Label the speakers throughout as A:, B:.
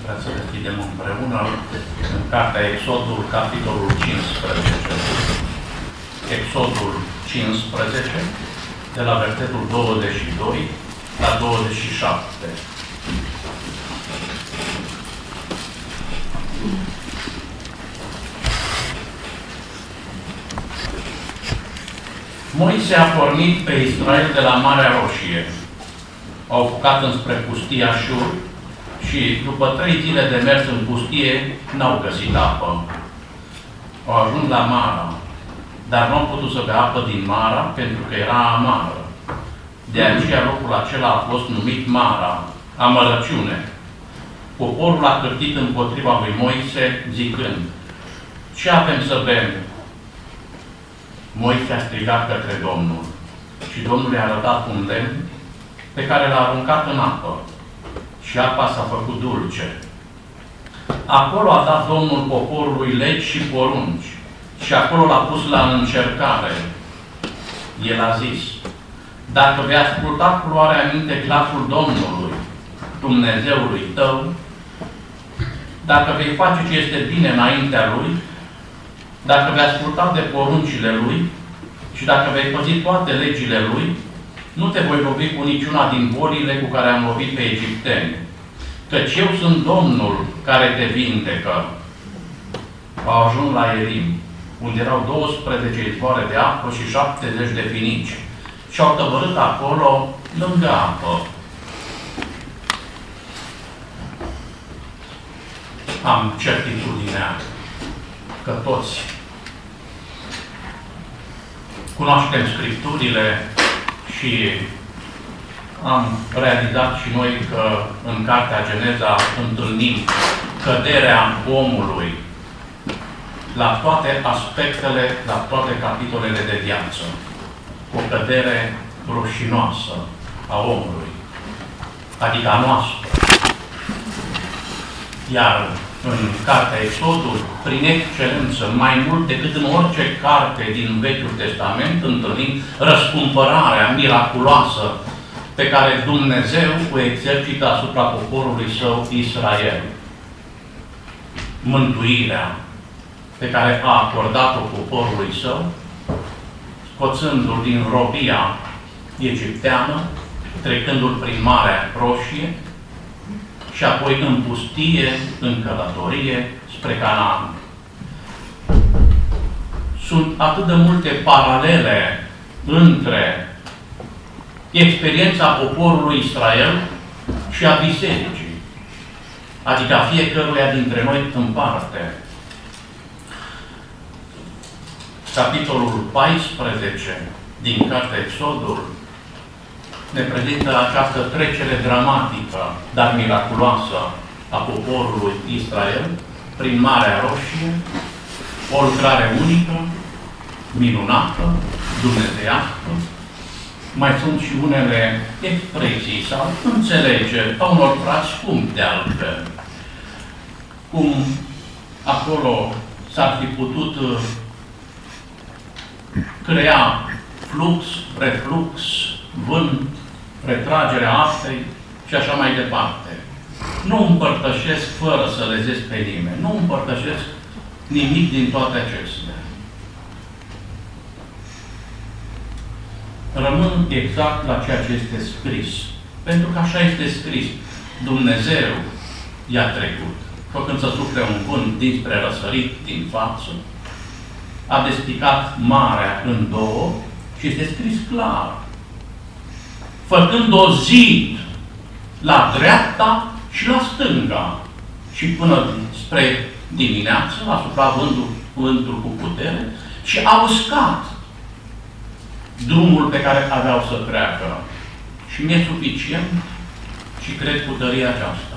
A: Vreau să deschidem împreună în cartea Exodul, capitolul 15. Exodul 15, de la versetul 22 la 27. Moise a pornit pe Israel de la Marea Roșie. Au apucat înspre pustia Șur și după 3 zile de mers în pustie n-au găsit apă. Au ajuns la Mara, dar nu au putut să bea apă din Mara pentru că era amară. De aceea locul acela a fost numit Mara, amărăciune. Poporul a cârtit împotriva lui Moise zicând: ce avem să bem? Moise a strigat către Domnul și Domnul i-a arătat un lemn pe care l-a aruncat în apă și apa s-a făcut dulce. Acolo a dat Domnul poporului legi și porunci și acolo l-a pus la încercare. El a zis: dacă vei asculta cu luarea minte glasul Domnului, Dumnezeului tău, dacă vei face ce este bine înaintea Lui, dacă vei asculta de poruncile Lui și dacă vei păzi toate legile Lui, nu te voi lovi cu niciuna din bolile cu care am lovit pe egipteni, căci eu sunt Domnul care te vindecă. Au ajuns la Elim, unde erau 12 izvoare de apă și 70 de finici, și au tăvărât acolo lângă apă. Am certitudinea că toți cunoaștem Scripturile și am realizat și noi că în Cartea Geneza întâlnim căderea omului la toate aspectele, la toate capitolele de viață. O cădere rușinoasă a omului, adică a noastră. Iar în Cartea Exodul, prin excelență, mai mult decât în orice carte din Vechiul Testament, întâlnim răscumpărarea miraculoasă pe care Dumnezeu o exercită asupra poporului său Israel. Mântuirea pe care a acordat-o poporului său, scoțându-l din robia egipteană, trecându-l prin Marea Roșie, și apoi în pustie, în călătorie, spre Canaan. Sunt atât de multe paralele între experiența poporului Israel și a bisericii, adică a fiecăruia dintre noi în parte. Capitolul 14 din Cartea Exodul ne prezintă această trecere dramatică, dar miraculoasă, a poporului Israel prin Marea Roșie, o lucrare unică, minunată, dumnezeiască. Mai sunt și unele expresii sau înțelegeri a unor frați scumpi de altfel. Cum acolo s-ar fi putut crea flux, reflux, vânt, retragerea apei și așa mai departe. Nu împărtășesc fără să lezesc pe nimeni. Nu împărtășesc nimic din toate acestea. Rămân exact la ceea ce este scris. Pentru că așa este scris. Dumnezeu i-a trecut, făcând să sufle un vânt dinspre răsărit, din față. A despicat marea în două și este scris clar. Făcând o zid la dreapta și la stânga. Și până spre dimineață a suflat vântul cu putere și a uscat drumul pe care aveau să treacă. Și mi-e suficient și cred cu tărie aceasta.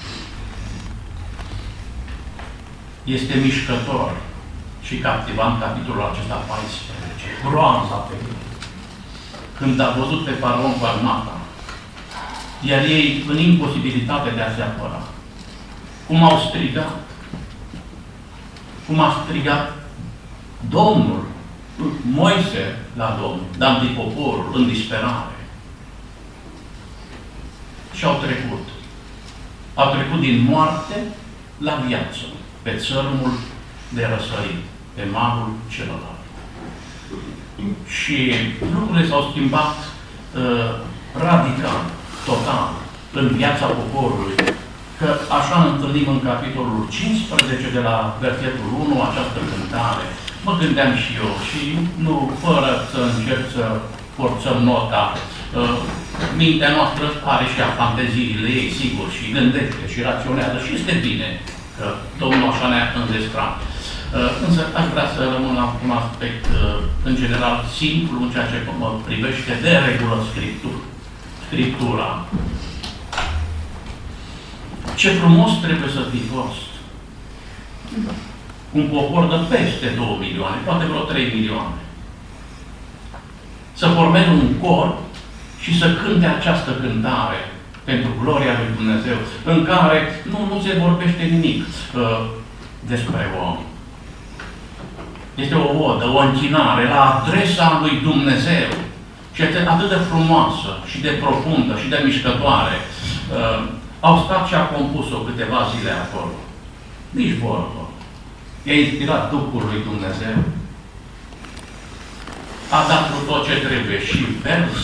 A: Este mișcător și captivant capitolul acesta 14. Groaza pe el. Când a văzut pe faraon cu armata, iar ei în imposibilitate de a se apăra. Cum au strigat? Cum a strigat Domnul, Moise la Domnul, dar poporul în disperare. Și au trecut. Au trecut din moarte la viață, pe țărmul de răsărit, pe malul celălalt. Și lucrurile s-au schimbat radical, total, în viața poporului. Că așa întâlnim în capitolul 15 de la versetul 1, această cântare. Mă gândeam și eu și nu, fără să încerc să forțăm nota, mintea noastră are și a fanteziile ei, sigur, și gândește și raționează și este bine că Domnul așa ne-a înzestrat. Însă aș vrea să rămân la un aspect, în general, simplu în ceea ce mă privește de regulă Scriptura. Ce frumos trebuie să fi fost un popor de peste 2 milioane, poate vreo 3 milioane. Să formeze un cor și să cânte această cântare pentru gloria lui Dumnezeu, în care nu se vorbește nimic despre om. Este o odă, o închinare la adresa lui Dumnezeu. Și este atât de frumoasă și de profundă și de mișcătoare. Au stat și a compus-o câteva zile acolo. Nici vorbă. I-a inspirat Duhul lui Dumnezeu. A dat tot ce trebuie. Și vers,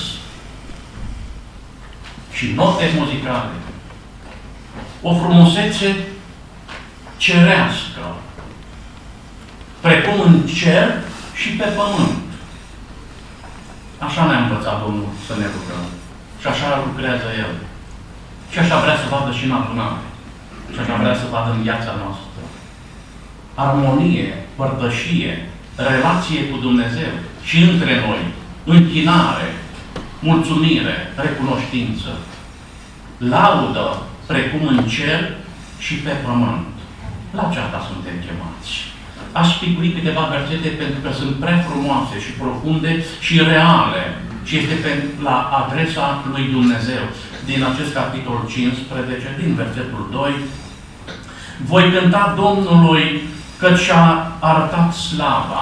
A: și note muzicale. O frumusețe cerească. Precum în cer și pe pământ. Așa ne-a învățat Domnul să ne rugăm. Și așa lucrează El. Și așa vrea să vadă și în adunare. Și așa vrea să vadă în viața noastră. Armonie, părtășie, relație cu Dumnezeu și între noi. Închinare, mulțumire, recunoștință. Laudă, precum în cer și pe pământ. La aceasta suntem chemați. Aș spicui câteva versete pentru că sunt prea frumoase și profunde și reale. Și este la adresa lui Dumnezeu. Din acest capitol 15, din versetul 2. Voi cânta Domnului că și-a arătat slava.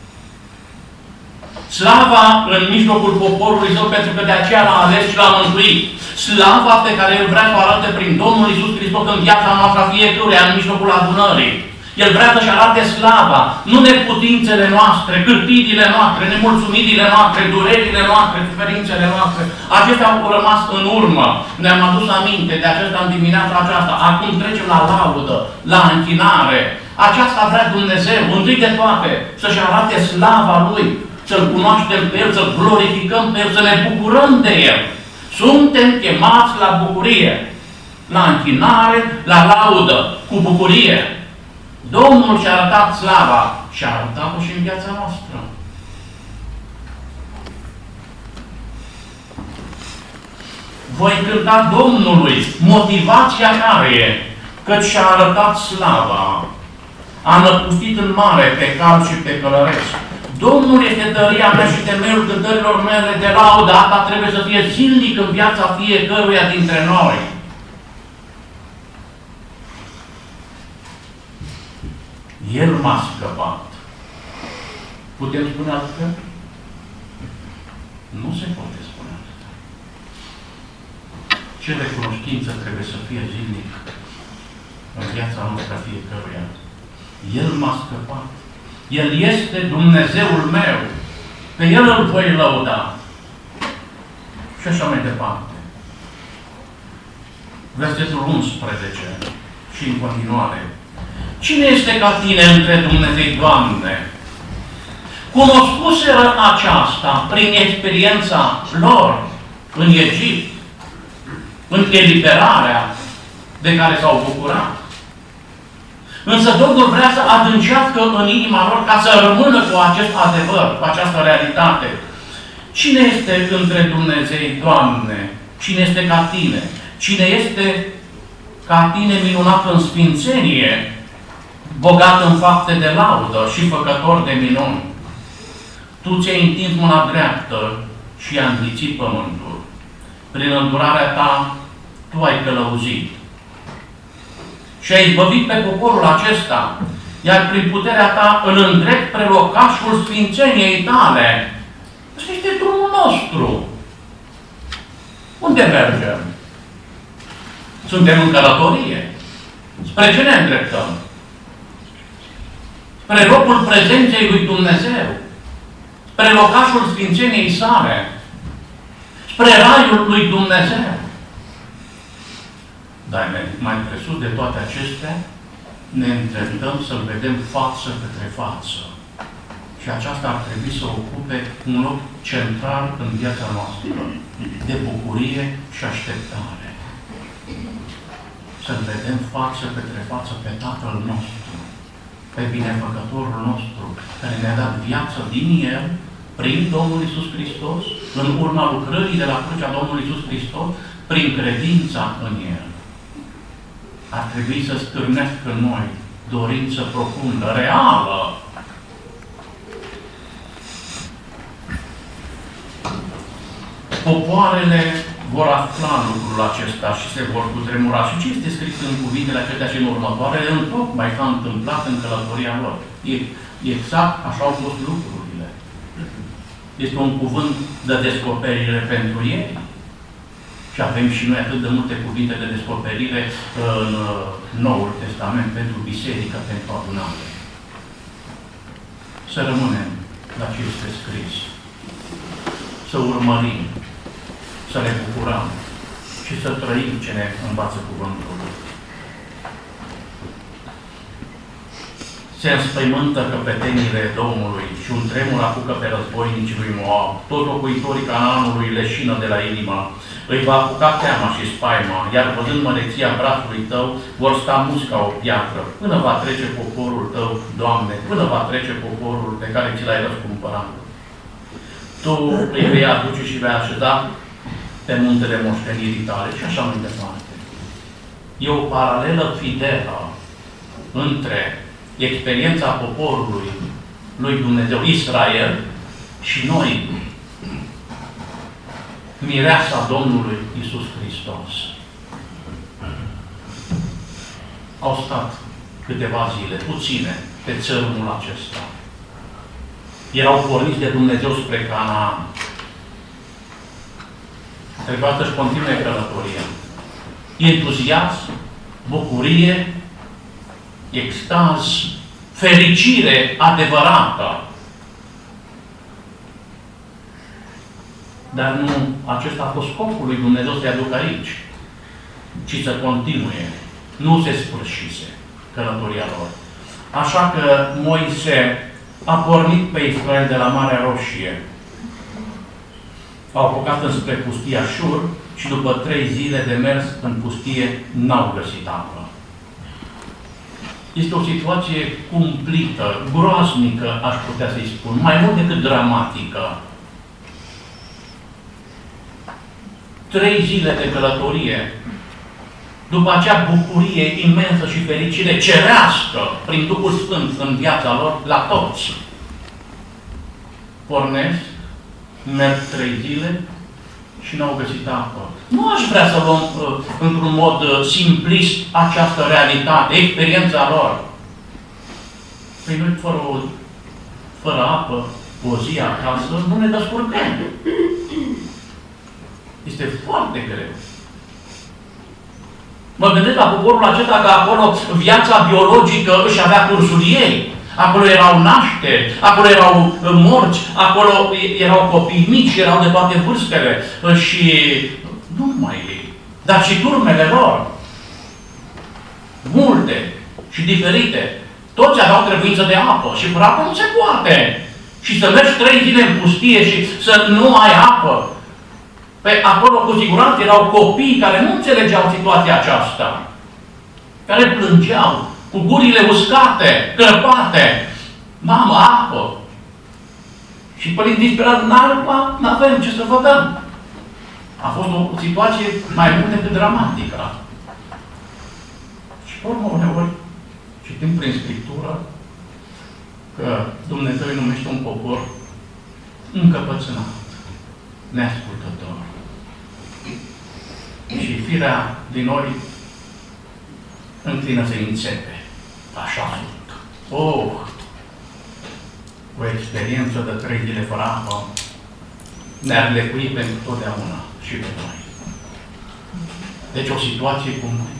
A: Slava în mijlocul poporului său, pentru că de aceea l-a ales și l-a mântuit. Slava pe care El vrea să o arate prin Domnul Iisus Hristos în viața noastră fiecăruia, în mijlocul adunării. El vrea să-și arate slava, nu neputințele noastre, cârtidile noastre, nemulțumirile noastre, durerile noastre, suferințele noastre. Acestea au rămas în urmă. Ne-am adus aminte de acesta în dimineața aceasta. Acum trecem la laudă, la închinare. Aceasta vrea Dumnezeu, întâi de toate, să-și arate slava Lui, să-L cunoaștem pe El, să-L glorificăm pe El, să ne bucurăm de El. Suntem chemați la bucurie, la închinare, la laudă, cu bucurie. Domnul și-a arătat slava și a arătat-o și în viața noastră. Voi cânta Domnului motivația care e, căci și-a arătat slava. A năpustit în mare pe cal și pe călăreț. Domnul este tăria mea și temeiul cântărilor mele de laudă. Asta trebuie să fie zilnic în viața fiecăruia dintre noi. El m-a scăpat. Putem spune altfel? Nu se poate spune altfel. Ce recunoștință trebuie să fie zilnic în viața noastră fiecăruia. El m-a scăpat. El este Dumnezeul meu. Pe El îl voi lăuda. Și așa mai departe. Versetul 11 și în continuare. Cine este ca tine între Dumnezei, Doamne? Cunoscuseră aceasta prin experiența lor în Egipt, în eliberarea de care s-au bucurat. Însă Domnul vrea să adâncească în inima lor ca să rămână cu acest adevăr, cu această realitate. Cine este între Dumnezei, Doamne? Cine este ca tine? Cine este ca tine minunat în sfințenie, bogat în fapte de laudă și făcător de minuni? Tu ți-ai întins mâna dreaptă și ai înghițit pământul. Prin îndurarea ta, tu ai călăuzit. Și ai izbăvit pe poporul acesta, iar prin puterea ta îl îndrept spre locașul sfințeniei tale. Ăsta este drumul nostru. Unde mergem? Suntem în călătorie. Spre ce ne îndreptăm? Spre locul prezenței lui Dumnezeu. Spre locașul Sfințeniei sale. Spre raiul lui Dumnezeu. Dar mai presus de toate acestea, ne îndreptăm să-L vedem față către față. Și aceasta ar trebui să ocupe un loc central în viața noastră, de bucurie și așteptare. Să-L vedem față către față pe Tatăl nostru, pe binefăcătorul nostru, care ne-a dat viață din El, prin Domnul Iisus Hristos, în urma lucrării de la crucea Domnului Iisus Hristos, prin credința în El. Ar trebui să stârnească în noi dorință profundă, reală. Popoarele vor afla lucrul acesta și se vor cutremura. Și ce este scris în cuvintele acestea și în următoarele? Întocmai s-a întâmplat în călătoria lor. Exact așa au fost lucrurile. Este un cuvânt de descoperire pentru ei. Și avem și noi atât de multe cuvinte de descoperire în Noul Testament pentru biserică, pentru adunare. Să rămânem la ce este scris. Să urmărim, să ne bucurăm și să trăim ce ne învață cuvântul. Se înspăimântă căpetenile Domnului și un tremur apucă pe războinicii lui Moab. Tot locuitorii Canaanului leșină de la inimă. Îi va apuca teama și spaima, iar văzând măreția brațului tău, vor sta muți ca o piatră, până va trece poporul tău, Doamne, până va trece poporul pe care ți l-ai răscumpărat. Tu îi vei aduce și vei așeza pe muntele moștenirii tale și așa mai departe. E o paralelă fidelă între experiența poporului lui Dumnezeu, Israel, și noi, mireasa Domnului Iisus Hristos. Au stat câteva zile, puține, pe țărmul acesta. Erau porniți de Dumnezeu spre Canaan. Trebuia să-și continue călătoria. Entuziasm, bucurie, extaz, fericire adevărată. Dar nu acesta a fost scopul lui Dumnezeu să-i aducă aici, ci să continue. Nu se sfârșise călătoria lor. Așa că Moise a pornit pe Israel de la Marea Roșie. Au apucat înspre pustia Șur și după 3 zile de mers în pustie n-au găsit apă. Este o situație cumplită, groaznică, aș putea să-i spun, mai mult decât dramatică. 3 zile de călătorie, după acea bucurie imensă și fericire cerească prin Duhul Sfânt în viața lor, la toți. Pornesc, merg 3 zile și n-au găsit apă. Nu aș vrea să luăm într-un mod simplist această realitate, experiența lor. Păi noi fără apă, o zi acasă, nu ne descurcăm. Este foarte greu. Mă gândesc la poporul acesta că acolo viața biologică își avea cursul ei. Acolo erau nașteri, acolo erau morți, acolo erau copii mici, erau de toate vârstele și nu numai ei, dar și turmele lor. Multe și diferite. Toți aveau trebuință de apă și fără apă nu se poate. Și să mergi 3 zile în pustie și să nu ai apă. Pe acolo, cu siguranță, erau copii care nu înțelegeau situația aceasta. Care plângeau, cu gurile uscate, crăpate. Mamă, apă! Și părinții disperat, n-avem ce să vă dăm. A fost o situație mai mult decât dramatică. Și pe urmă, uneori, citim prin Scriptură că Dumnezeu îi numește un popor încăpățânat, neascultător. Și firea din noi înclină să-i înțepe. Așa sunt. O experiență de 3 zile fără apă ne-ar lecui pentru totdeauna și pe noi. Deci o situație cum noi.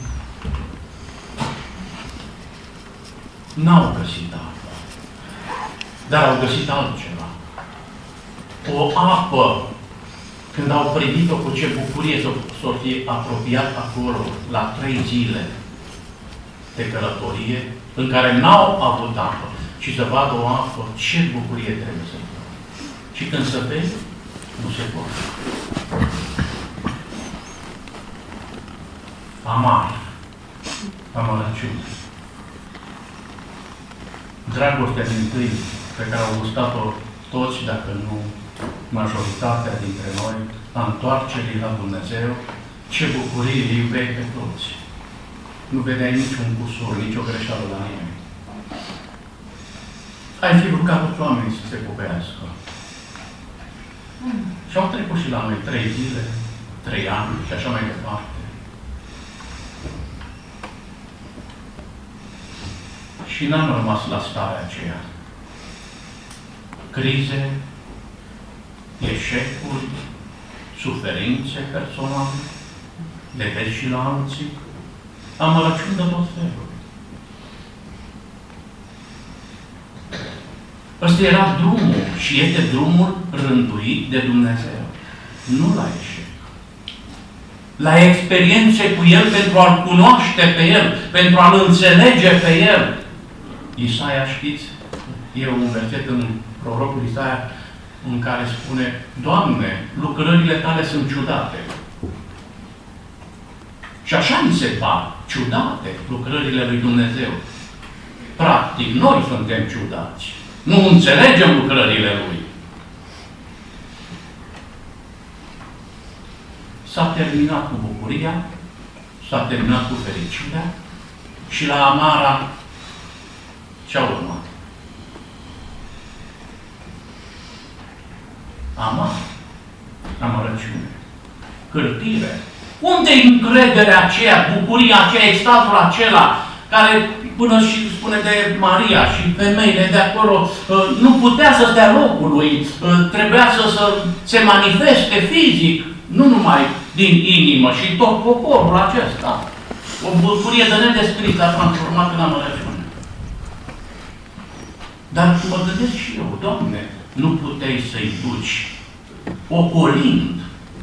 A: N-au găsit apă, dar au găsit altceva. O apă, când au privit-o cu ce bucurie s-o fi apropiat acolo, la 3 zile de călătorie, în care n-au avut apă, și să vadă o apă, ce bucurie trebuie să fie. Și când se vede, nu se poate. Amar. Amărăciune. Dragostea din tâi, pe care au gustat-o toți, dacă nu majoritatea dintre noi, a întoarcerii la Dumnezeu, ce bucurie îi iubeai pe toți. Nu vedeai niciun cusur, nicio greșeală la nimeni. Ai fi vrut ca toți oamenii să se pocăiască. Și au trecut și la noi 3 zile, 3 ani și așa mai departe. Și n-am rămas la starea aceea. Crize, eșecuri, suferințe personale, le vezi și la alții, amărăciuni de tot felul. Ăsta era drumul și este drumul rânduit de Dumnezeu. Nu la eșec. La experiențe cu El pentru a-L cunoaște pe El, pentru a-L înțelege pe El. Isaia, știți, e un verset în prorocul Isaia în care spune: Doamne, lucrările Tale sunt ciudate. Și așa mi se par ciudate lucrările lui Dumnezeu. Practic, noi suntem ciudați. Nu înțelegem lucrările Lui. S-a terminat cu bucuria, s-a terminat cu fericirea și la Amara ce-a urmat? Amărăciune, cârtire. Unde-i încrederea aceea, bucuria aceea, extazul acela, care până și spune de Maria și femeile de acolo, nu putea să stea locului, trebuia să se manifeste fizic, nu numai din inimă, și tot poporul acesta. O bucurie de nedescris a transformat în amărăciune. Dar mă gândesc și eu, Doamne, nu puteai să-i duci ocolind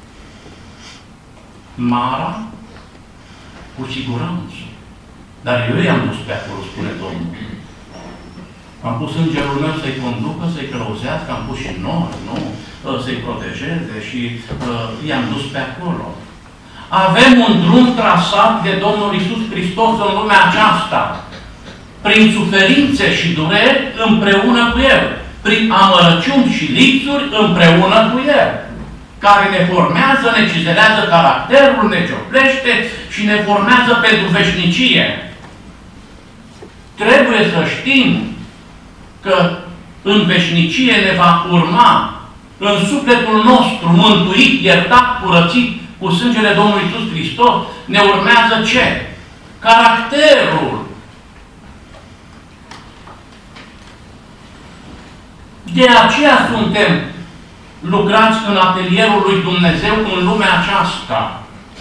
A: Mara? Cu siguranță. Dar eu i-am dus pe acolo, spune Domnul. Am pus îngerul meu să-i conducă, să-i călăuzească, am pus și nori, nu? Să-i protejeze și i-am dus pe acolo. Avem un drum trasat de Domnul Iisus Hristos în lumea aceasta. Prin suferințe și dureri împreună cu El. Prin amărăciuni și lipsuri împreună cu El. Care ne formează, ne cizelează caracterul, ne cioplește și ne formează pentru veșnicie. Trebuie să știm că în veșnicie ne va urma, în sufletul nostru mântuit, iertat, curățit cu sângele Domnului Iisus Hristos, ne urmează ce? Caracterul. De aceea suntem lucrați în atelierul lui Dumnezeu în lumea aceasta.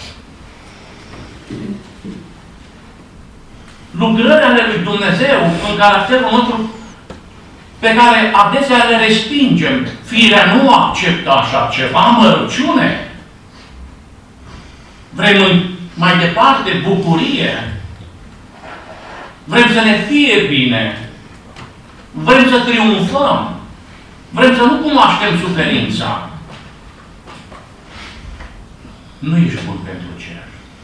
A: Lucrările ale lui Dumnezeu în caracterul nostru, pe care adesea le respingem. Firea nu acceptă așa ceva, amărăciune. Vrem mai departe bucurie. Vrem să ne fie bine. Vrem să triumfăm. Vrem să nu cunoaștem suferința. Nu ești bun pentru cer.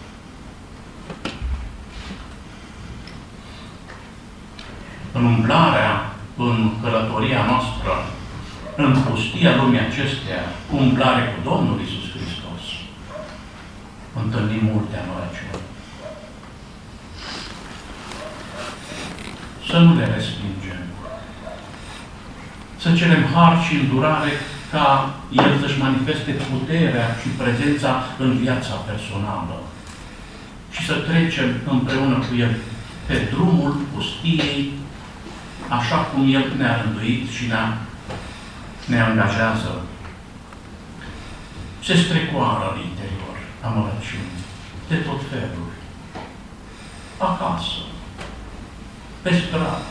A: În umblarea, în călătoria noastră, în pustia lumii acestea, cu umblare cu Domnul Iisus Hristos, întâlnim multe amărăciuni. Să nu le respingem. Să cerem har și îndurare ca El să-și manifeste puterea și prezența în viața personală. Și să trecem împreună cu El pe drumul pustiei, așa cum El ne-a rânduit și ne angajează. Se strecoară în interior amărăciunii. de tot felul. Acasă, pe stradă,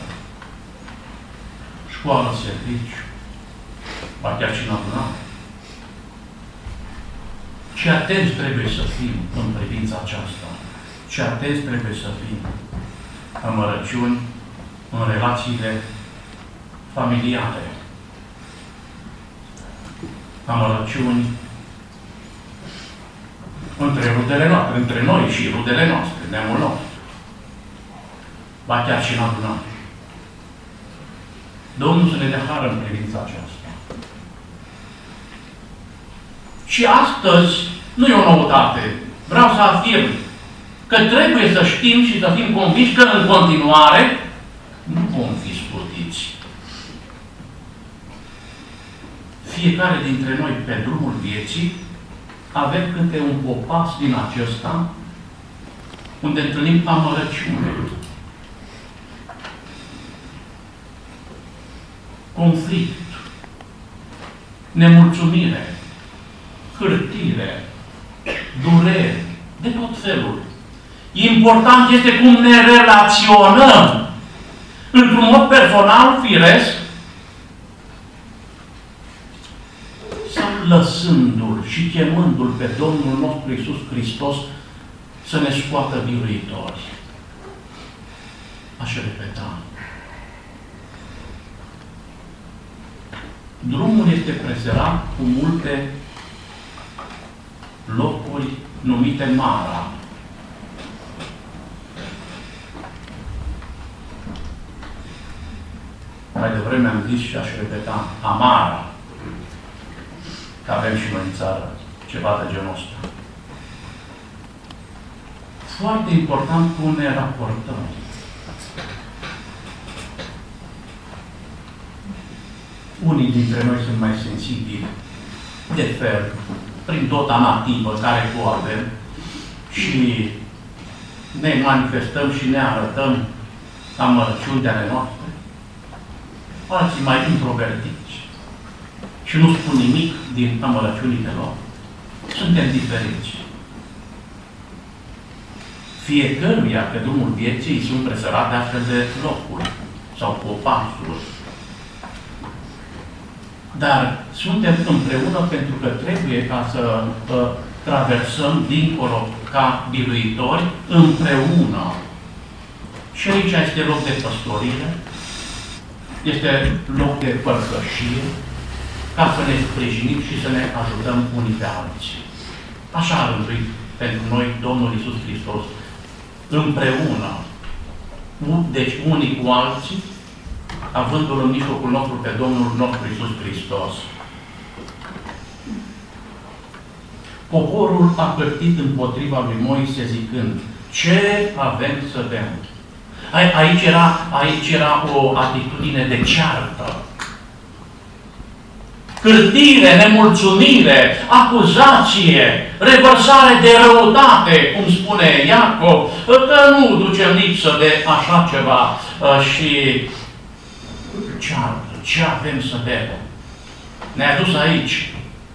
A: școală, serviciu, ba chiar și în adunare. Ce atenți trebuie să fim în privința aceasta. Ce atenți trebuie să fim amărăciuni în relațiile familiale. Amărăciuni între rudele noastre, între noi și rudele noastre, neamul nostru. Ba chiar și în adunare. Domnul să ne dea hară în privința aceasta. Și astăzi nu e o noutate. Vreau să afirm că trebuie să știm și să fim convinși că în continuare nu vom fi scutiți. Fiecare dintre noi pe drumul vieții avem câte un popas din acesta unde întâlnim amărăciune, conflict, nemulțumire, hârtire, dureri, de tot felul. Important este cum ne relaționăm într-un mod personal, firesc, sau lăsându-L și chemându-L pe Domnul nostru Iisus Hristos să ne scoată biruitori. Aș repeta. Drumul este preserat cu multe locuri numite Mara. Mai devreme am zis și aș repeta Amara. Că avem și noi în țară ceva de genul ăsta. Foarte important cum ne raportăm. Unii dintre noi sunt mai sensibili de fel, prin dota nativă care o avem și ne manifestăm și ne arătăm amărăciuni de ale noastre. Alții mai introvertiți și nu spun nimic din amărăciunile lor. Suntem diferiți. Fiecăruia pe drumul vieții îi sunt presărate astfel de locuri sau popasuri. Dar suntem împreună pentru că trebuie ca să traversăm dincolo ca biruitori împreună. Și aici este loc de păstorire, este loc de părtășie, ca să ne sprijinim și să ne ajutăm unii pe alții. Așa a rânduit pentru noi Domnul Iisus Hristos. Împreună. Deci unii cu alții, avându-L în mijlocul nostru pe Domnul nostru Iisus Hristos. Poporul a părtit împotriva lui Moise zicând: ce avem să bem? Aici era o atitudine de ceartă. Cârtire, nemulțumire, acuzație, revărsare de răutate, cum spune Iacov, că nu ducem lipsă de așa ceva și ceartă. Ce avem să bem? Ne-a dus aici.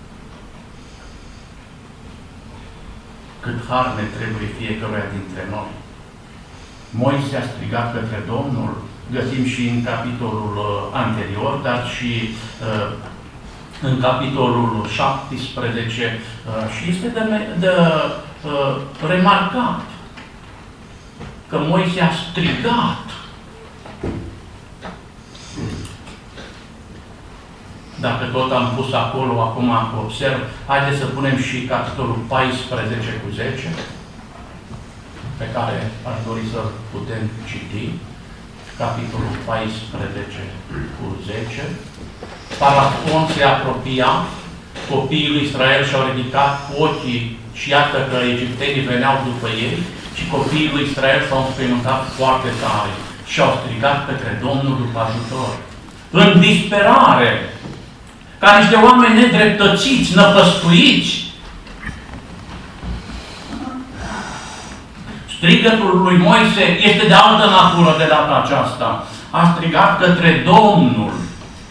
A: Cât har ne trebuie fiecăruia dintre noi. Moise a strigat către Domnul, găsim și în capitolul anterior, dar și în capitolul 17 și este de remarcat că Moise a strigat. Dacă tot am pus acolo, acum observ, haideți să punem și capitolul 14 cu 10, pe care aș dori să putem citi. Capitolul 14 cu 10. Parafon se apropia, copiii lui Israel și-au ridicat ochii și iată că egiptenii veneau după ei și copiii lui Israel s-au înspăimântat foarte tare și au strigat către Domnul după ajutor. În disperare, ca niște oameni nedreptățiți, năpăstuiți. Strigătul lui Moise este de altă natură de data aceasta. A strigat către Domnul.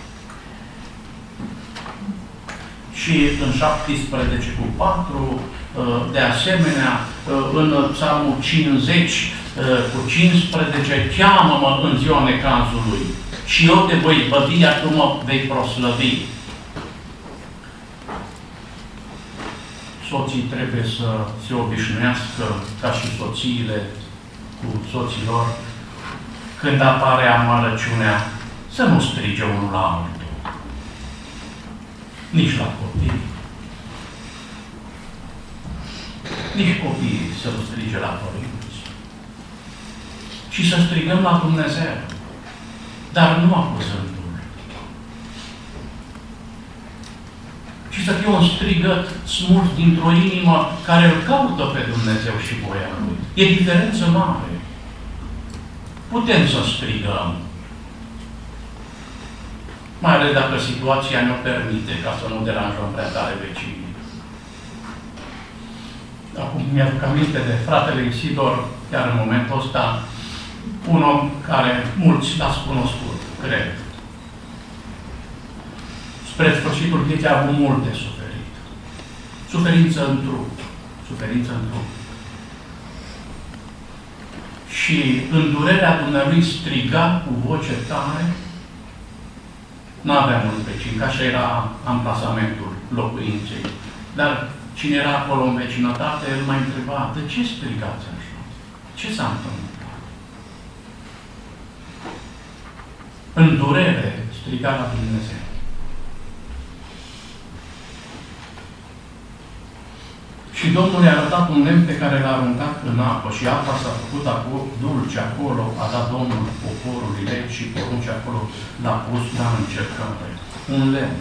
A: Și în 17 cu 4 de asemenea, în Psalmul 50 cu 15, cheamă-mă în ziua necazului și eu te voi băvi, iar tu mă vei proslăvi. Soții trebuie să se obișnuiască, ca și soțiile cu soților, când apare amărăciunea, să nu strige unul la altul. Nici la copii. Nici copiii să nu strige la părinți. Și să strigăm la Dumnezeu. Dar nu acuzându-L. Și să fie un strigăt smuls dintr-o inimă care îl caută pe Dumnezeu și voia Lui. E diferență mare. Putem să strigăm. Mai ales dacă situația ne-o permite, ca să nu deranjăm prea tare vecinii. Acum mi-aduc aminte de fratele Isidor, chiar în momentul ăsta, un om care mulți l-ați cunoscut, cred. Spre sfârșitul vieții a avut mult de suferit. Suferință în trup. Suferință în trup. Și în durerea Dumnezeu striga cu voce tare. N-avea mulți vecini, că așa era amplasamentul locuinței. Dar cine era acolo în vecinătate, el m-a întrebat, de ce strigați așa? Ce s-a întâmplat? În durere striga la Dumnezeu. Și Domnul i-a arătat un lemn pe care l-a aruncat în apă și apa s-a făcut dulce acolo, a dat Domnul poporului legi și porunci acolo, l-a pus la încercare. Un lemn.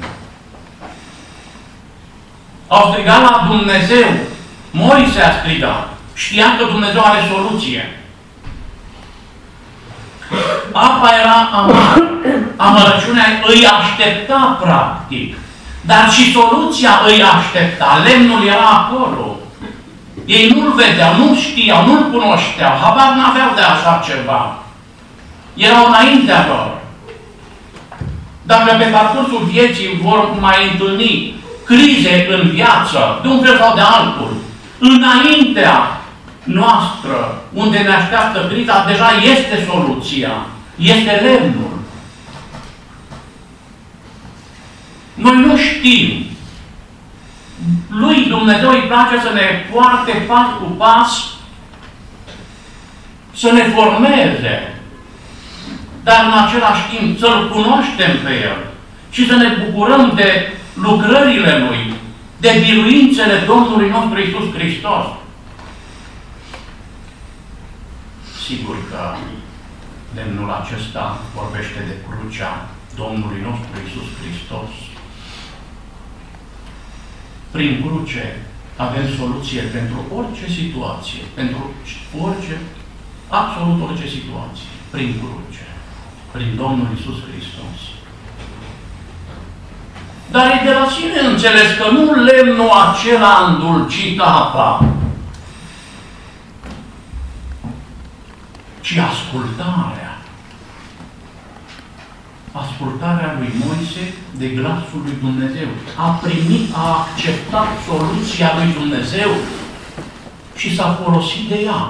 A: Au strigat la Dumnezeu. Moise a strigat. Știa că Dumnezeu are soluție. Apa era amară. Amărăciunea îi aștepta, practic. Dar și soluția îi aștepta. Lemnul era acolo. Ei nu-l vedeau, nu știau, nu-l cunoșteau. Habar n-aveau de așa ceva. Erau înaintea lor. Dacă pe parcursul vieții vor mai întâlni crize în viață, de un fel sau de altul, înaintea noastră, unde ne așteaptă criza, deja este soluția. Este lemnul. Noi nu știm. Lui Dumnezeu îi place să ne poarte pas cu pas, să ne formeze, dar în același timp să-L cunoaștem pe El și să ne bucurăm de lucrările Lui, de biruințele Domnului nostru Iisus Hristos. Sigur că lemnul acesta vorbește de crucea Domnului nostru Iisus Hristos. Prin cruce avem soluție pentru orice situație, pentru orice, absolut orice situație. Prin cruce, prin Domnul Iisus Hristos. Dar e de la sine înțeles că nu lemnul acela a îndulcit apa, ci ascultarea. Ascultarea lui Moise de glasul lui Dumnezeu. A primit, a acceptat soluția lui Dumnezeu și s-a folosit de ea.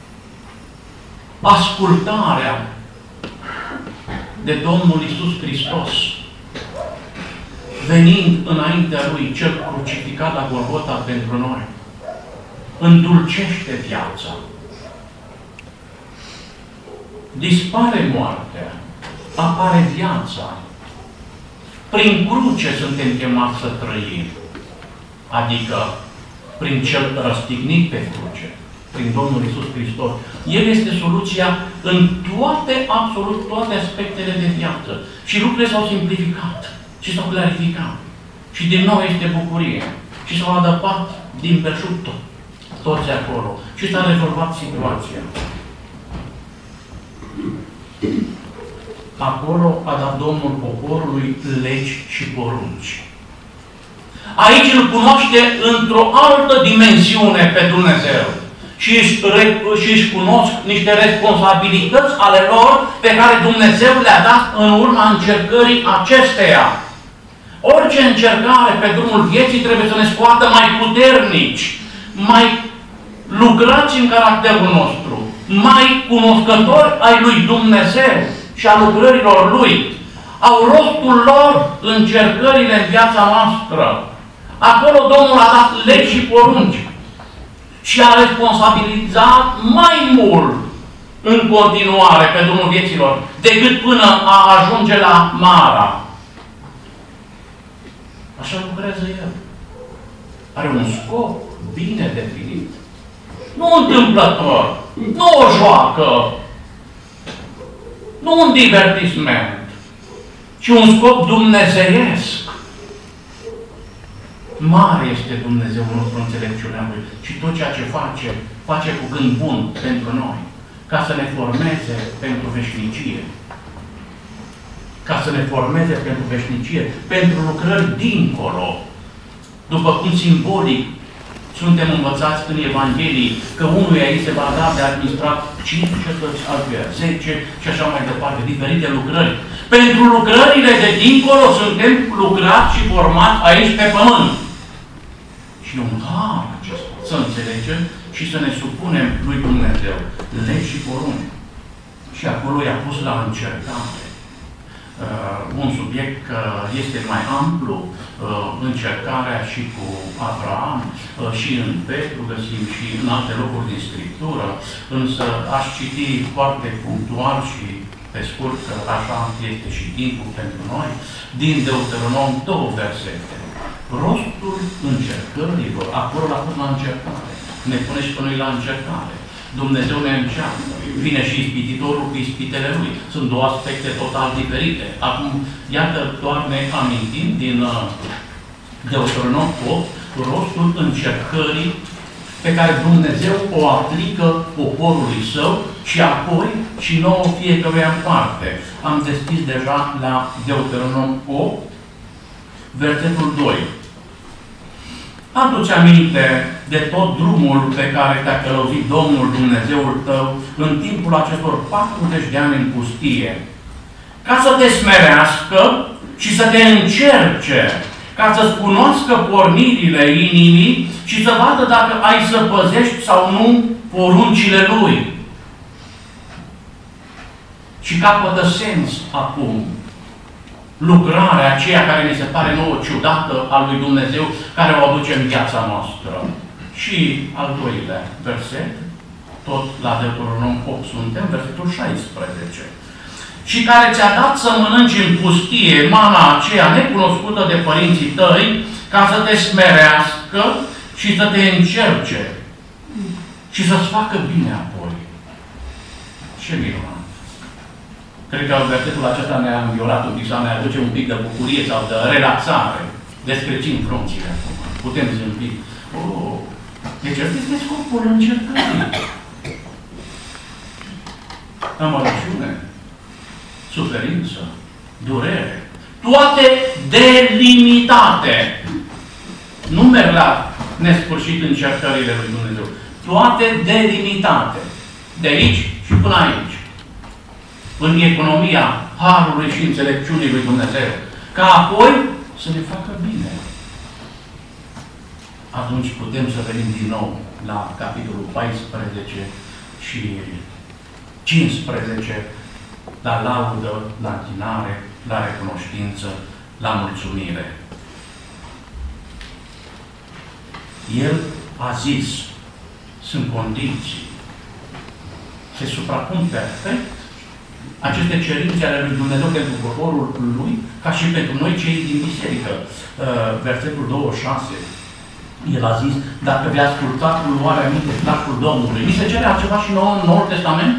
A: Ascultarea de Domnul Iisus Hristos, venind înaintea Lui, Cel crucificat la Golgota pentru noi, îndulcește viața. Dispare moartea, apare viața. Prin cruce suntem chemați să trăim. Adică prin Cel răstignit pe cruce, prin Domnul Iisus Hristos. El este soluția în toate, absolut toate aspectele de viață. Și lucrurile s-au simplificat și s-au clarificat. Și din nou este bucurie. Și s-au adăpat din belșug toți acolo. Și s-a rezolvat situația. Acolo a dat Domnul poporului legi și porunci. Aici îl cunoaște într-o altă dimensiune pe Dumnezeu. Și își cunosc niște responsabilități ale lor pe care Dumnezeu le-a dat în urma încercării acesteia. Orice încercare pe drumul vieții trebuie să ne scoată mai puternici. mai lucrați în caracterul nostru, mai cunoscători ai lui Dumnezeu și a lucrărilor Lui. Au rostul lor încercările în viața noastră. Acolo Domnul a dat legi și porunci și a responsabilizat mai mult în continuare pe drumul vieților decât până a ajunge la Mara. Așa lucrează El. Are un scop bine definit. Nu întâmplător, nu o joacă, nu un divertisment, ci un scop dumnezeiesc. Mare este Dumnezeu nostru, înțelepciunea Lui. Și tot ceea ce face, face cu gând bun pentru noi. Ca să ne formeze pentru veșnicie. Ca să ne formeze pentru veșnicie. Pentru lucrări dincolo. După cum simbolic suntem învățați în Evanghelii că unuia îi se va da de administrat 5 cetăți, altuia 10 și așa mai departe, diferite lucrări. Pentru lucrările de dincolo suntem lucrați și formați aici pe pământ. Și un har acesta, să înțelegem și să ne supunem lui Dumnezeu, legi și porunci. Și acolo i-a pus la încercare. Un subiect este mai amplu, încercarea și cu Abraham, și în Petru găsim și în alte locuri din Scriptură, însă aș citi foarte punctual și pe scurt, că așa este și timpul pentru noi, din Deuteronom 2 versete. Rostul încercărilor, acolo l-a pus la încercare. Ne pune și pe noi la încercare. Dumnezeu ne încearcă. Vine și ispititorul cu ispitele Lui. Sunt două aspecte total diferite. Acum, iată, doar ne amintim din Deuteronom 8, rostul încercării pe care Dumnezeu o aplică poporului Său și apoi și nouă fiecăruia în parte. Am deschis deja la Deuteronom 8, versetul 2. Adu-ți aminte de tot drumul pe care te-a călăuzit Domnul Dumnezeul tău în timpul acestor 40 de ani în pustie, ca să te smerească și să te încerce, ca să-ți cunoască pornirile inimii și să vadă dacă ai să păzești sau nu poruncile Lui. Și capătă sens acum lucrarea aceea care ne se pare nouă ciudată a lui Dumnezeu, care o aduce în viața noastră. Și al doilea verset, tot la Deuteronom 8 suntem, versetul 16. Și care ți-a dat să mănânci în pustie mana aceea necunoscută de părinții tăi, ca să te smerească și să te încerce și să-ți facă bine apoi. Ce minunat! Cred că versetul acesta ne-a violat un pic sau ne aduce un pic de bucurie sau de relaxare. Descrețim frunțile acum. Putem zâmbi. Oh, deci ăsta este scopul încercării. Amărăciune, suferință, durere, toate delimitate. Nu merg la nesfârșit încercările lui Dumnezeu. Toate delimitate. De aici și până aici. În economia harului și înțelepciunii lui Dumnezeu. Ca apoi să ne facă bine. Atunci putem să venim din nou la capitolul 14 și 15, la laudă, la închinare, la recunoștință, la mulțumire. El a zis, sunt condiții, se suprapun perfect aceste cerințe ale lui Dumnezeu pentru poporul Lui, ca și pentru noi cei din biserică. Versetul 26. El a zis, dacă vei asculta cu luarea minte placul Domnului, mi se cere altceva și nouă în Noul Testament?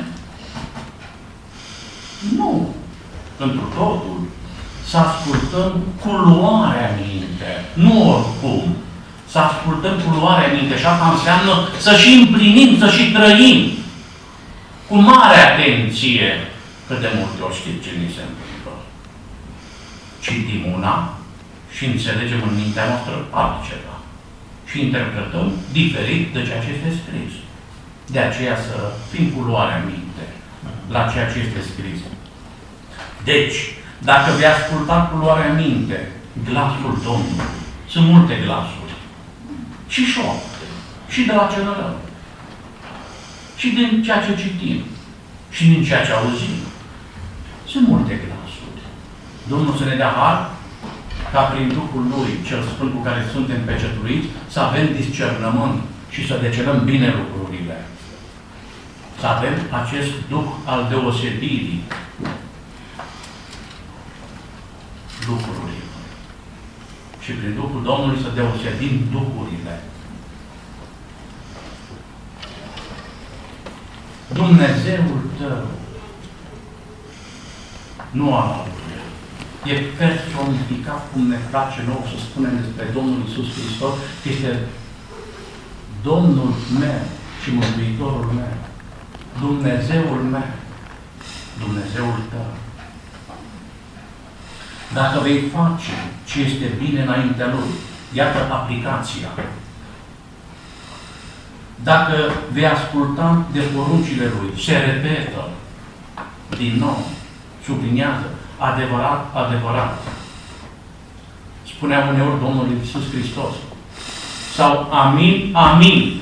A: Nu. Întru totul. Să ascultăm cu luarea minte. Nu oricum. Să ascultăm cu luarea minte. Și asta înseamnă să și împlinim, să și trăim. Cu mare atenție. Că de multe ori știți ce ni se întâmplă. Citim una și înțelegem în mintea noastră altceva. Și interpretăm diferit de ceea ce este scris. De aceea să fim cu luarea minte la ceea ce este scris. Deci, dacă vei asculta cu luarea minte glasul Domnului, sunt multe glasuri, și șoapte, și de la ce nărăm. Și din ceea ce citim. Și din ceea ce auzim. Sunt multe glasuri. Domnul să ne dea har ca prin Duhul Lui, cel Sfânt cu care suntem pecetuiți, să avem discernământ și să decelăm bine lucrurile. Să avem acest Duh al deosebirii lucrurilor. Și prin Duhul Domnului să deosebim duhurile. Dumnezeul tău, nu al altuia, e personificat, cum ne place nouă să spunem despre Domnul Iisus Hristos, că este Domnul meu și Mântuitorul meu, Dumnezeul meu, Dumnezeul tău. Dacă vei face ce este bine înaintea Lui, iată aplicația. Dacă vei asculta de poruncile Lui, se repetă din nou, subliniază, adevărat, adevărat. Spunea uneori Domnul Iisus Hristos. Sau amin, amin.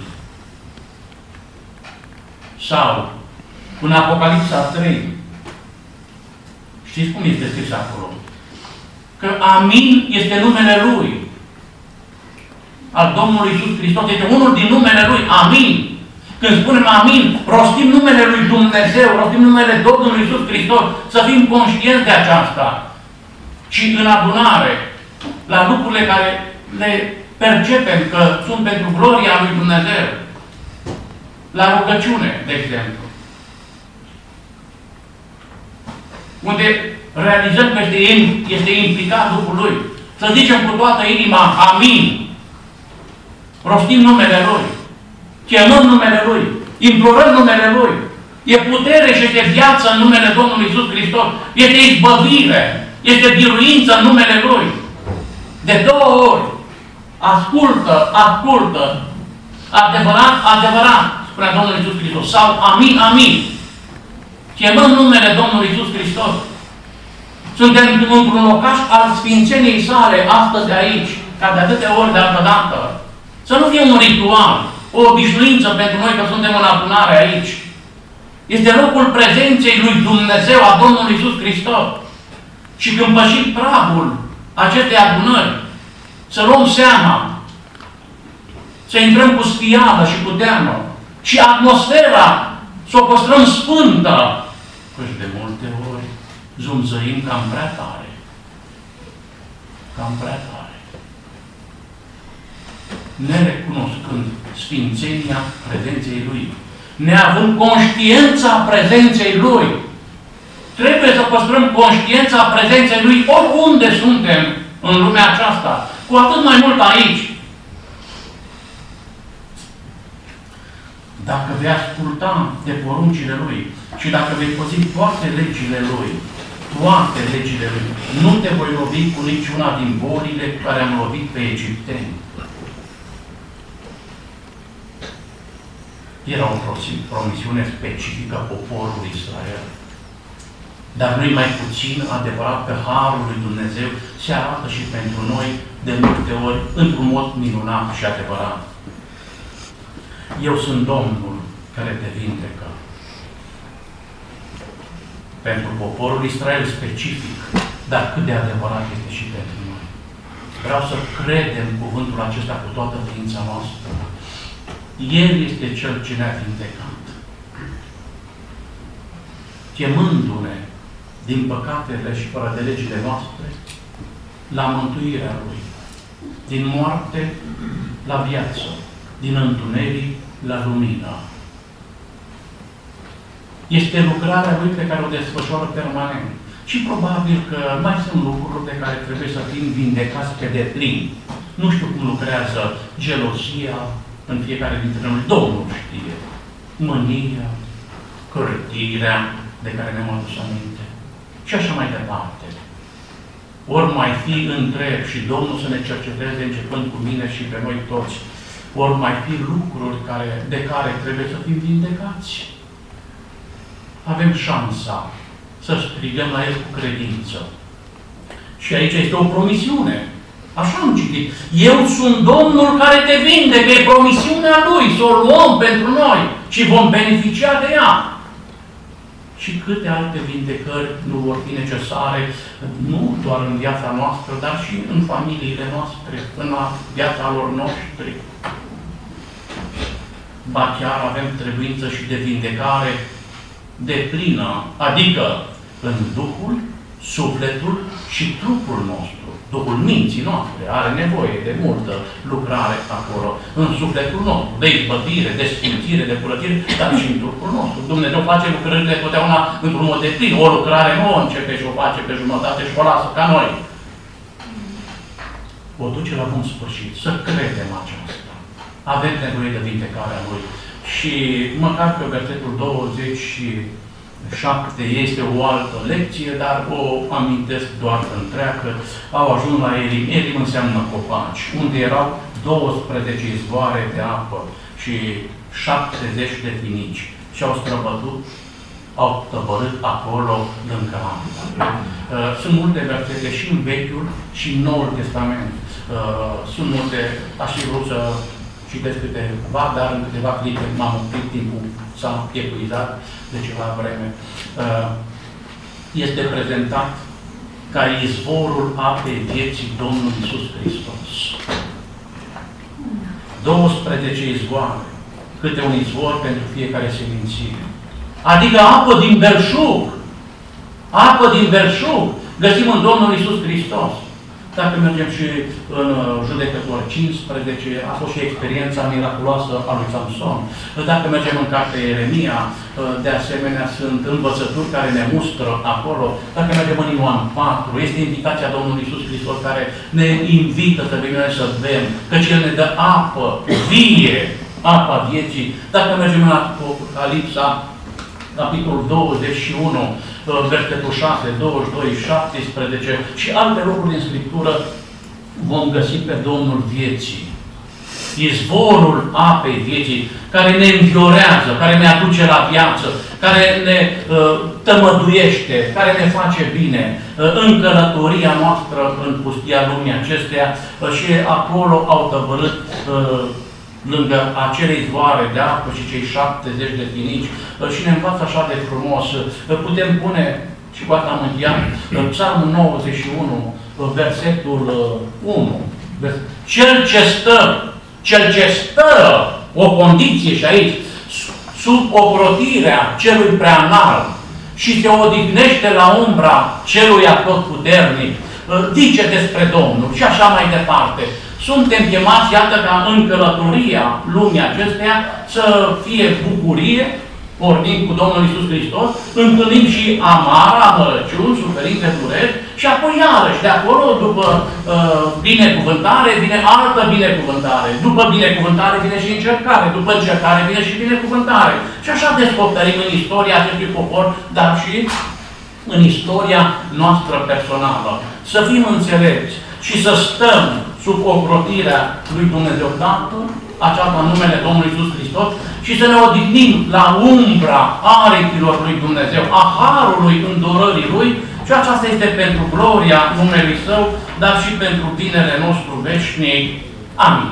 A: Sau în Apocalipsa 3. Știți cum este scris acolo? Că amin este numele Lui. Al Domnului Iisus Hristos este unul din numele Lui. Amin. Când spunem amin, rostim numele Lui Dumnezeu, rostim numele Domnului Iisus Hristos, să fim conștienți de aceasta. Și în adunare, la lucrurile care le percepem că sunt pentru gloria Lui Dumnezeu. La rugăciune, de exemplu. Unde realizăm că este implicat Duhul Lui. Să zicem cu toată inima, amin. Rostim numele Lui. Chemăm numele Lui. Implorăm numele Lui. E putere și este viață în numele Domnului Iisus Hristos. Este izbăvire. Este biruință în numele Lui. De 2 ori. Ascultă, ascultă. Adevărat, adevărat. Spunea Domnul Iisus Hristos. Sau amin, amin. Chemăm numele Domnului Iisus Hristos. Suntem într-un locaș al Sfințeniei sale, astăzi aici, ca de atâtea ori de altă dată. Să nu fie un ritual, o obișnuință pentru noi că suntem în adunare aici. Este locul prezenței lui Dumnezeu, a Domnului Iisus Hristos. Și când pășim pragul acestei adunări, să luăm seama, să intrăm cu sfială și cu teamă. Și atmosfera să o păstrăm sfântă. Căci de multe ori zumzăim cam prea tare. Cam prea tare. Nerecunoscând sfințenia prezenței Lui. Neavând conștiința prezenței Lui. Trebuie să păstrăm conștiința prezenței Lui oriunde suntem în lumea aceasta. Cu atât mai mult aici. Dacă vei asculta de poruncile Lui și dacă vei păzi toate legile Lui, nu te voi lovi cu niciuna din bolile cu care am lovit pe egipteni. Era o promisiune specifică poporului Israel. Dar nu-i mai puțin adevărat că Harul lui Dumnezeu se arată și pentru noi de multe ori într-un mod minunat și adevărat. Eu sunt Domnul care te vindecă. Pentru poporul Israel specific, dar cât de adevărat este și pentru noi. Vreau să credem cuvântul acesta cu toată ființa noastră. El este Cel ce ne-a vindecat. Chemându-ne din păcatele și fără de legile noastre la mântuirea Lui. Din moarte la viață. Din întuneric la lumină. Este lucrarea Lui pe care o desfășoară permanent. Și probabil că mai sunt lucruri de care trebuie să fim vindecați pe deplin. Nu știu cum lucrează gelozia în fiecare dintre noi. Domnul știe. Mânia, cârtirea de care ne-am adus aminte. Și așa mai departe. Ori mai fi întreb și Domnul să ne cerceteze începând cu mine și pe noi toți. Ori mai fi lucruri de care trebuie să fim vindecați. Avem șansa să strigăm la El cu credință. Și aici este o promisiune. Așa am citit. Eu sunt Domnul care te vindecă, e promisiunea Lui, să o luăm pentru noi și vom beneficia de ea. Și câte alte vindecări nu vor fi necesare, nu doar în viața noastră, dar și în familiile noastre, în viața lor noștri. Ba chiar avem trebuință și de vindecare deplină, adică în Duhul, sufletul și trupul nostru. Duhul minții noastre are nevoie de multă lucrare acolo. În sufletul nostru, de izbăvire, de sfințire, de curățire, dar și în trupul nostru. Dumnezeu face lucrările totdeauna într-un mod deplin. O lucrare nu o începe și o face pe jumătate și o lasă ca noi. O duce la bun sfârșit. Să credem aceasta. Avem nevoie de vindecarea Lui. Și măcar pe versetul 27 este o altă lecție, dar o amintesc doar întreagă. Au ajuns la Elim. Elim înseamnă copaci, unde erau 12 izvoare de apă și 70 de finici. Și au străbătut, au tăbărât acolo lângă apă. Sunt multe versete și în Vechiul și în Noul Testament. Sunt multe, aș fi vrut să citesc câteva, dar în câteva clipe m-am oprit, timpul s-a epuizat de ceva vreme. Este prezentat ca izvorul apei vieții Domnului Iisus Hristos. 12 izvoare, câte un izvor pentru fiecare semințire. Adică apă din belșug. Apă din belșug găsim în Domnul Iisus Hristos. Dacă mergem și în Judecători 15, a fost și experiența miraculoasă a lui Samson. Dacă mergem în cartea Ieremia, de asemenea sunt învățături care ne mustră acolo. Dacă mergem în Ioan 4, este invitația Domnului Iisus Hristos care ne invită să venim să bem, căci El ne dă apă vie, apa vieții. Dacă mergem în Apocalipsa, capitolul 21, versetul 6, 22, 17 și alte locuri din Scriptură, vom găsi pe Domnul vieții. Izvorul apei vieții, care ne înviorează, care ne aduce la viață, care ne tămăduiește, care ne face bine în călătoria noastră în pustia lumii acesteia și acolo au tăbărât lângă acele izvoare de apă și cei 70 de finici și ne învață așa de frumos. Putem pune, și cu asta am încheiat, Psalmul 91, versetul 1. Cel ce stă, o condiție și aici, sub ocrotirea celui preanalt și se odihnește la umbra celui atotputernic, zice despre Domnul și așa mai departe. Suntem chemați, iată, ca în călătoria lumii acesteia să fie bucurie, pornim cu Domnul Iisus Hristos, întâlnim și amara, amărăciuni, suferințe, dureri și apoi iarăși, de acolo, după binecuvântare, vine altă binecuvântare. După binecuvântare vine și încercare. După încercare vine și binecuvântare. Și așa descoperim în istoria acestui popor, dar și în istoria noastră personală. Să fim înțelepți și să stăm sub ocrotirea lui Dumnezeu Tatăl, aceasta în numele Domnului Iisus Hristos, și să ne odihnim la umbra aripilor lui Dumnezeu, a harului îndurării Lui, și aceasta este pentru gloria numelui Său, dar și pentru binele nostru veșnic. Amin.